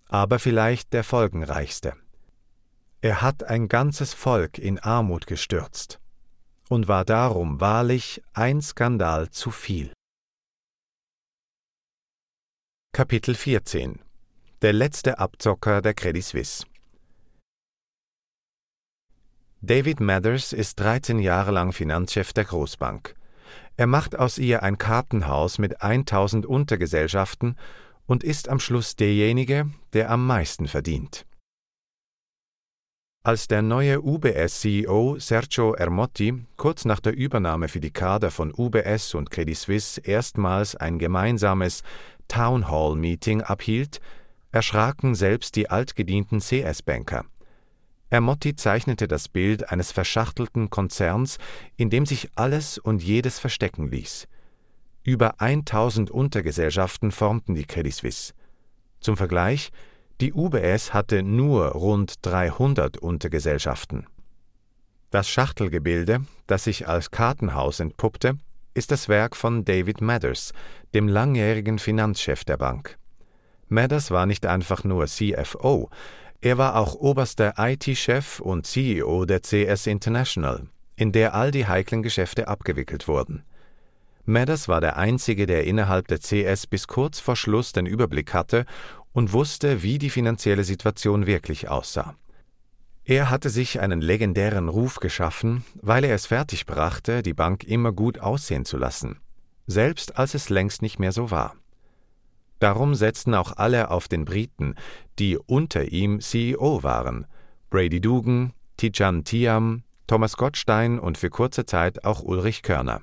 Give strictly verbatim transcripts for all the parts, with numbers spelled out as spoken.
aber vielleicht der folgenreichste. Er hat ein ganzes Volk in Armut gestürzt und war darum wahrlich ein Skandal zu viel. Kapitel vierzehn. Der letzte Abzocker der Credit Suisse. David Mathers ist dreizehn Jahre lang Finanzchef der Großbank. Er macht aus ihr ein Kartenhaus mit tausend Untergesellschaften und ist am Schluss derjenige, der am meisten verdient. Als der neue U B S-C E O Sergio Ermotti kurz nach der Übernahme für die Kader von U B S und Credit Suisse erstmals ein gemeinsames Town Hall Meeting abhielt, erschraken selbst die altgedienten C S-Banker. Ermotti zeichnete das Bild eines verschachtelten Konzerns, in dem sich alles und jedes verstecken ließ. Über tausend Untergesellschaften formten die Credit Suisse. Zum Vergleich: Die U B S hatte nur rund dreihundert Untergesellschaften. Das Schachtelgebilde, das sich als Kartenhaus entpuppte, ist das Werk von David Mathers, dem langjährigen Finanzchef der Bank. Mathers war nicht einfach nur C F O, er war auch oberster I T-Chef und C E O der C S International, in der all die heiklen Geschäfte abgewickelt wurden. Mathers war der Einzige, der innerhalb der C S bis kurz vor Schluss den Überblick hatte und wusste, wie die finanzielle Situation wirklich aussah. Er hatte sich einen legendären Ruf geschaffen, weil er es fertigbrachte, die Bank immer gut aussehen zu lassen, selbst als es längst nicht mehr so war. Darum setzten auch alle auf den Briten, die unter ihm C E O waren: Brady Dugan, Tidjane Thiam, Thomas Gottstein und für kurze Zeit auch Ulrich Körner.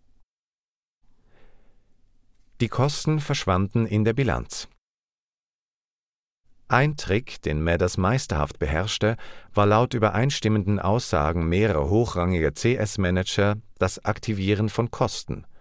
Die Kosten verschwanden in der Bilanz. Ein Trick, den Mathers meisterhaft beherrschte, war laut übereinstimmenden Aussagen mehrerer hochrangiger C S-Manager das Aktivieren von Kosten.